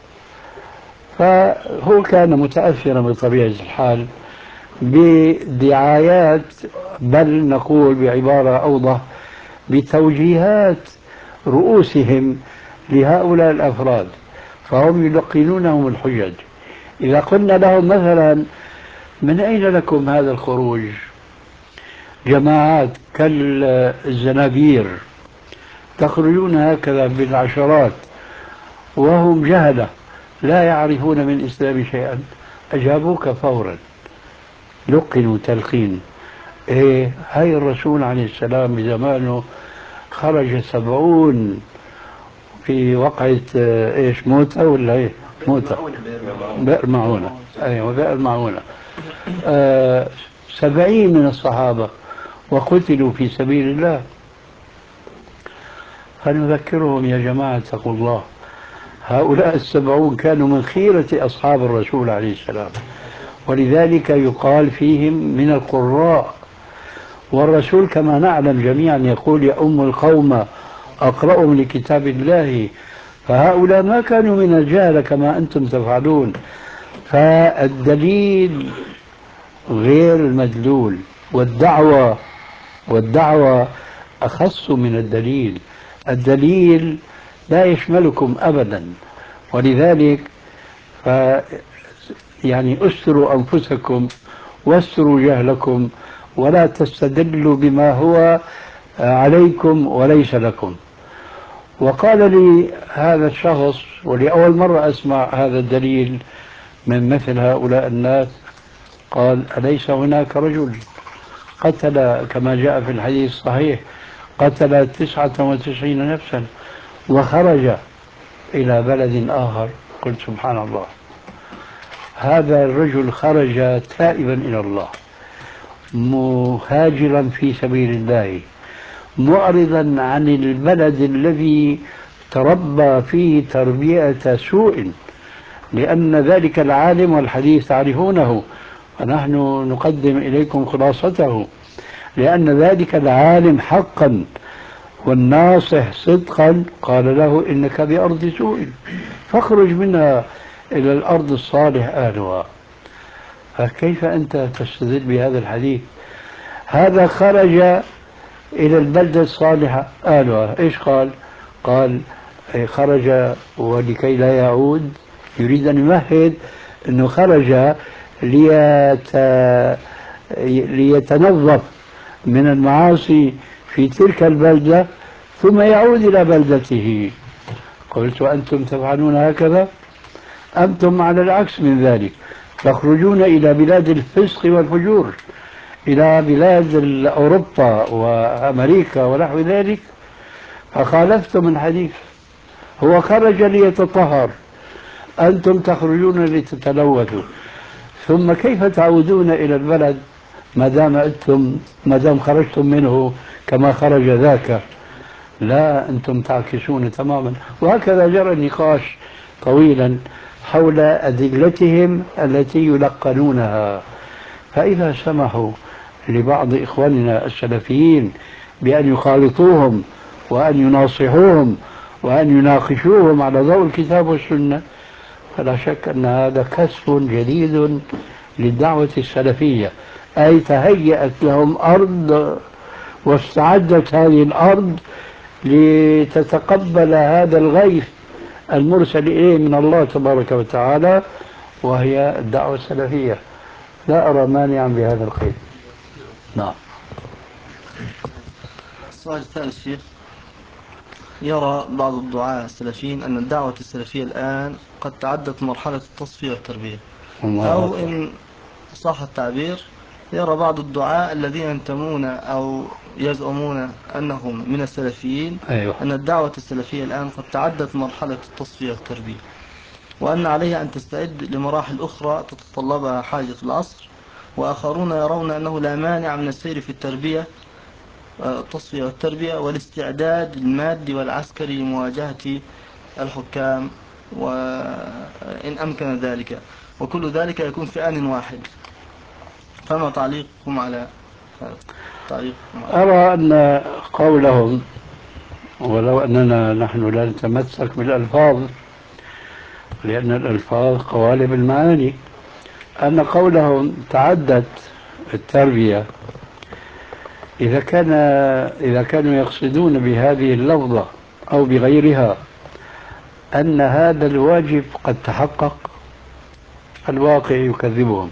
D: فهو كان متأثرا بطبيعة الحال بدعايات، بل نقول بعبارة أوضح بتوجيهات رؤوسهم لهؤلاء الأفراد، فهم يلقنونهم الحجج. إذا قلنا لهم مثلا: من أين لكم هذا الخروج؟ جماعات كالزنابير تخرجون هكذا بالعشرات وهم جهلة لا يعرفون من الإسلام شيئا، أجابوك فورا، لقنوا تلقين. هاي الرسول عليه السلام بزمانه خرج 70 في وقعة موتة ولا موتة بئر معونة. أيوة بئر معونة. 70 من الصحابة وقتلوا في سبيل الله. فنذكرهم: يا جماعة اتقوا الله، هؤلاء 70 كانوا من خيرة أصحاب الرسول عليه السلام، ولذلك يقال فيهم من القراء. والرسول كما نعلم جميعا يقول: يا أم القوم أقرأهم لكتاب الله. فهؤلاء ما كانوا من الجهل كما أنتم تفعلون. فالدليل غير المدلول، والدعوة أخص من الدليل. الدليل لا يشملكم أبدا، ولذلك يعني أستروا أنفسكم واستروا جهلكم، ولا تستدلوا بما هو عليكم وليس لكم. وقال لي هذا الشخص، ولأول مرة أسمع هذا الدليل من مثل هؤلاء الناس، قال: أليس هناك رجل قتل كما جاء في الحديث الصحيح، قتل 99 نفسا وخرج إلى بلد آخر، قلت سبحان الله، هذا الرجل خرج تائبا إلى الله، مهاجرا في سبيل الله، معرضا عن البلد الذي تربى فيه تربية سوء، لأن ذلك العالم، والحديث تعرفونه ونحن نقدم إليكم خلاصته، لأن ذلك العالم حقا والناصح صدقا قال له إنك بأرض سوء فاخرج منها إلى الأرض الصالح أهلها. فكيف أنت تستدل بهذا الحديث؟ هذا خرج إلى البلدة الصالحة أهلها، إيش قال؟ قال خرج ولكي لا يعود، يريد أن يمهد أنه خرج ليتنظف من المعاصي في تلك البلدة ثم يعود إلى بلدته. قلت وأنتم تفعلون هكذا؟ أنتم على العكس من ذلك، تخرجون إلى بلاد الفسق والفجور، إلى بلاد أوروبا وأمريكا ونحو ذلك، فخالفتم الحديث. هو خرج ليتطهر، أنتم تخرجون لتتلوثوا، ثم كيف تعودون إلى البلد ما دام خرجتم منه كما خرج ذاك؟ لا، أنتم تعكسون تماما. وهكذا جرى النقاش طويلا حول أدلتهم التي يلقنونها. فإذا سمحوا لبعض إخواننا السلفيين بأن يخالطوهم وأن يناصحوهم وأن يناقشوهم على ضوء الكتاب والسنة، فلا شك أن هذا كسب جديد للدعوة السلفية، أي تهيأت لهم أرض واستعدت هذه الأرض لتتقبل هذا الغيث المرسل إليه من الله تبارك وتعالى، وهي الدعوة السلفية. لا أرى مانعا بهذا القيد. نعم.
C: السؤال الثالث شيخ، يرى بعض الدعاة السلفيين أن الدعوة السلفية الآن قد تعدت مرحلة التصفية والتربية، أو إن صح التعبير يرى بعض الدعاة الذين ينتمون أو يزعمون أنهم من السلفيين أن الدعوة السلفية الآن قد تعدت مرحلة التصفية والتربية، وأن عليها أن تستعد لمراحل أخرى تتطلبها حاجة العصر، وآخرون يرون أنه لا مانع من السير في التربية، التصفية والتربية والاستعداد المادي والعسكري لمواجهة الحكام وإن أمكن ذلك، وكل ذلك يكون في آن واحد. فما تعليقكم على هذا؟
D: أرى أن قولهم، ولو أننا نحن لا نتمسك بالألفاظ لأن الألفاظ قوالب المعاني، أن قولهم تعدت التربية إذا كانوا يقصدون بهذه اللفظة أو بغيرها أن هذا الواجب قد تحقق، الواقع يكذبهم.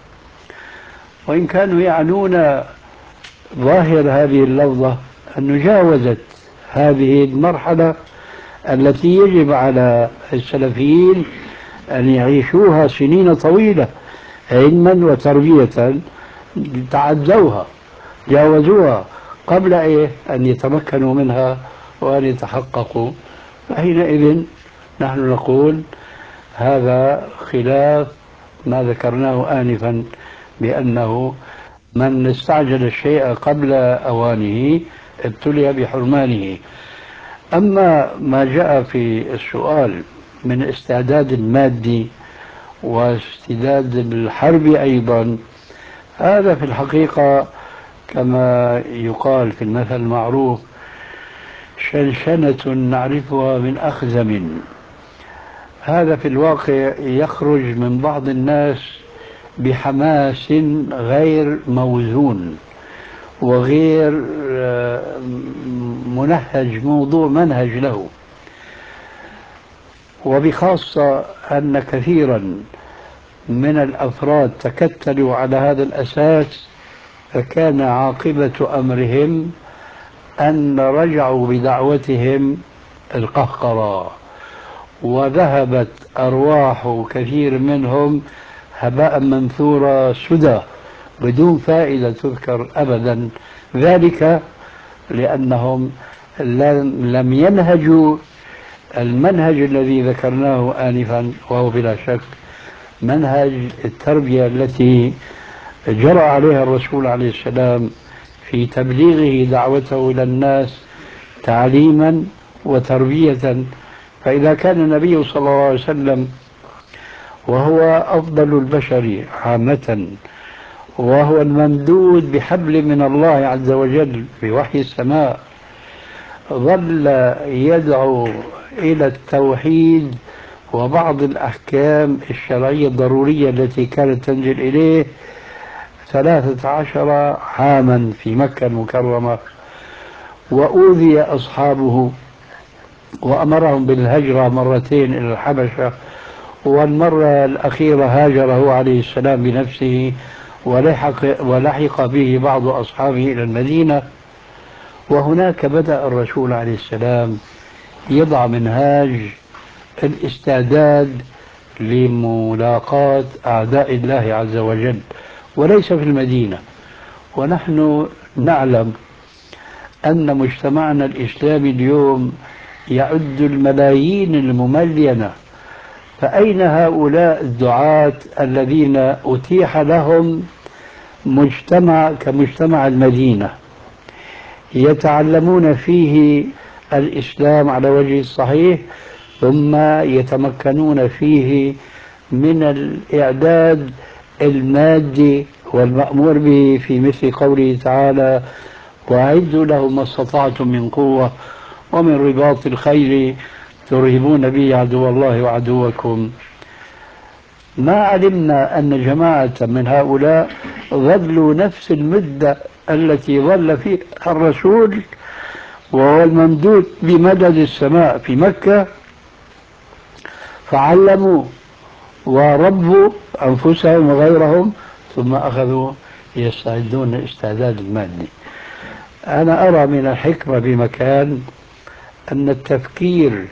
D: وإن كانوا يعنون ظاهر هذه اللفظة أن جاوزت هذه المرحلة التي يجب على السلفيين أن يعيشوها سنين طويلة علما وتربية، تعدوها جاوزوها قبل أن يتمكنوا منها وأن يتحققوا. فحينئذ نحن نقول هذا خلاف ما ذكرناه آنفا بأنه من استعجل الشيء قبل أوانه ابتلي بحرمانه. أما ما جاء في السؤال من استعداد المادي واستعداد الحرب أيضا، هذا في الحقيقة كما يقال في المثل المعروف شنشنة نعرفها من أخزم. هذا في الواقع يخرج من بعض الناس بحماس غير موزون وغير منهج، موضوع منهج له، وبخاصة أن كثيرا من الأفراد تكتلوا على هذا الأساس، فكان عاقبة أمرهم أن رجعوا بدعوتهم القهقرة، وذهبت أرواح كثير منهم هباء منثورا سدى بدون فائدة تذكر أبدا، ذلك لأنهم لم ينهجوا المنهج الذي ذكرناه آنفا وهو بلا شك منهج التربية التي جرى عليها الرسول عليه السلام في تبليغه دعوته إلى الناس تعليما وتربية. فإذا كان النبي صلى الله عليه وسلم وهو أفضل البشر عامة وهو الممدود بحبل من الله عز وجل بوحي السماء ظل يدعو إلى التوحيد وبعض الأحكام الشرعية الضرورية التي كانت تنزل إليه 13 عاما في مكة المكرمة، وأوذي أصحابه وأمرهم بالهجرة مرتين إلى الحبشة، والمرة الأخيرة هاجر هو عليه السلام بنفسه ولحق به بعض أصحابه إلى المدينة. وهناك بدأ الرسول عليه السلام يضع منهاج الاستعداد لملاقاة أعداء الله عز وجل، وليس في المدينة. ونحن نعلم أن مجتمعنا الإسلامي اليوم يعد الملايين المملينة، فأين هؤلاء الدعاة الذين أتيح لهم مجتمع كمجتمع المدينة يتعلمون فيه الإسلام على وجه الصحيح، ثم يتمكنون فيه من الإعداد المادي والمأمور به في مثل قوله تعالى: وأعدوا لهم ما استطعتم من قوة ومن رباط الخيل ترهبون به عدو الله وعدوكم. ما علمنا أن جماعة من هؤلاء ظلوا نفس المدة التي ظل فيها الرسول وهو الممدود بمدد السماء في مكة، فعلموا وربوا أنفسهم وغيرهم، ثم أخذوا يستعدون الاستعداد المادي. أنا أرى من الحكمة بمكان أن التفكير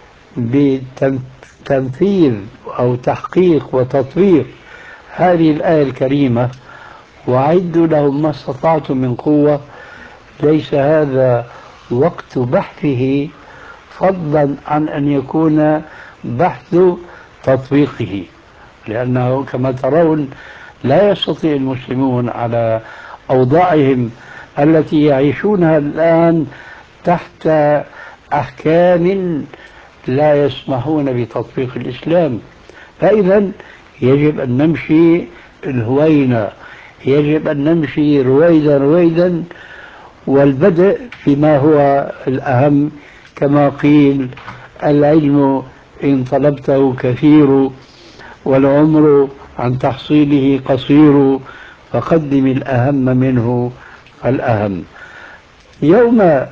D: بتنفيذ أو تحقيق وتطبيق هذه الآية الكريمة وأعدوا لهم ما استطعتم من قوة ليس هذا وقت بحثه، فضلا عن أن يكون بحث تطبيقه، لأنه كما ترون لا يستطيع المسلمون على أوضاعهم التي يعيشونها الآن تحت أحكام لا يسمحون بتطبيق الإسلام. فإذا يجب أن نمشي الهوينة، يجب أن نمشي رويدا رويدا، والبدء بما هو الأهم. كما قيل: العلم إن طلبته كثير والعمر عن تحصيله قصير، فقدم الأهم منه الأهم. يوم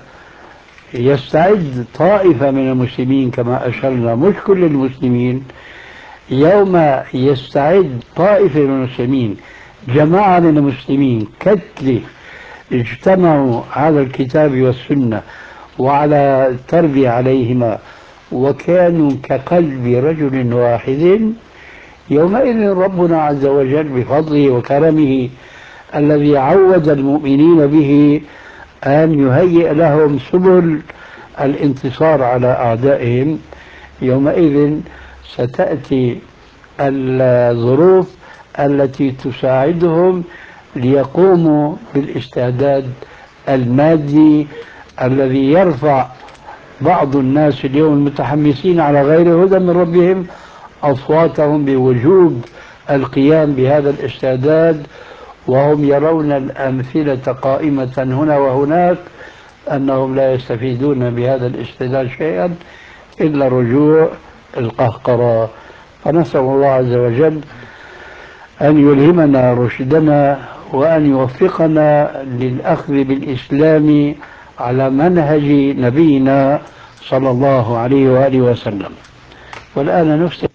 D: يستعد طائفة من المسلمين كما أشرنا، مش كل المسلمين، يوم يستعد طائفة من المسلمين، جماعة من المسلمين، كتلة اجتمعوا على الكتاب والسنة وعلى التربية عليهما وكانوا كقلب رجل واحد، يومئذ ربنا عز وجل بفضله وكرمه الذي عود المؤمنين به أن يهيئ لهم سبل الانتصار على أعدائهم، يومئذ ستأتي الظروف التي تساعدهم ليقوموا بالاستعداد المادي الذي يرفع بعض الناس اليوم المتحمسين على غير هدى من ربهم أصواتهم بوجوب القيام بهذا الاستعداد، وهم يرون الأمثلة قائمة هنا وهناك أنهم لا يستفيدون بهذا الاستعداد شيئا إلا رجوع القهقرة. فنسأل الله عز وجل أن يلهمنا رشدنا وأن يوفقنا للأخذ بالإسلام على منهج نبينا صلى الله عليه وآله وسلم. والآن نفتح